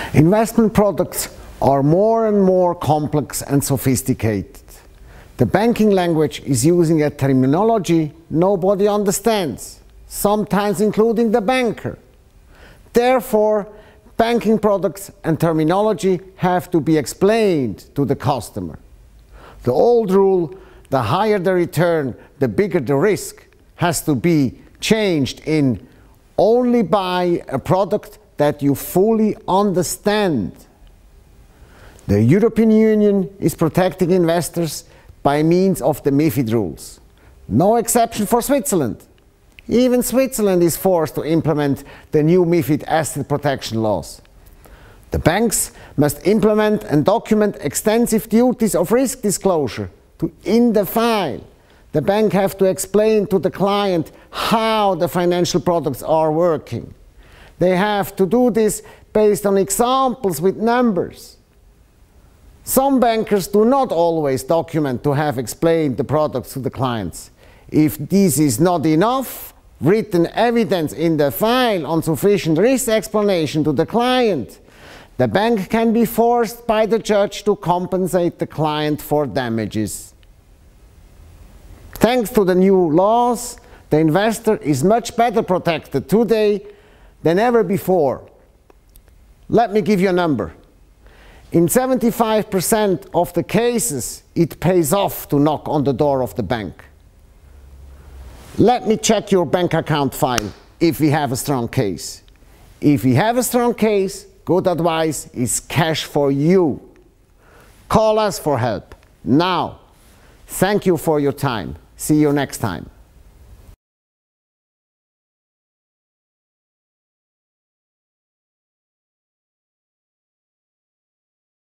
Investment products are more and more complex and sophisticated. The banking language is using a terminology nobody understands, sometimes including the banker. Therefore, banking products and terminology have to be explained to the customer. The old rule, the higher the return, the bigger the risk, has to be changed in only buy a product that you fully understand. The European Union is protecting investors by means of the MiFID rules. No exception for Switzerland. Even Switzerland is forced to implement the new MiFID asset protection laws. The banks must implement and document extensive duties of risk disclosure in the file. The bank have to explain to the client how the financial products are working. They have to do this based on examples with numbers. Some bankers do not always document to have explained the products to the clients. If this is not enough, written evidence in the file on sufficient risk explanation to the client, the bank can be forced by the judge to compensate the client for damages. Thanks to the new laws, the investor is much better protected today than ever before. Let me give you a number. In 75% of the cases, it pays off to knock on the door of the bank. Let me check your bank account file if we have a strong case. If we have a strong case, good advice is cash for you. Call us for help now. Thank you for your time. See you next time.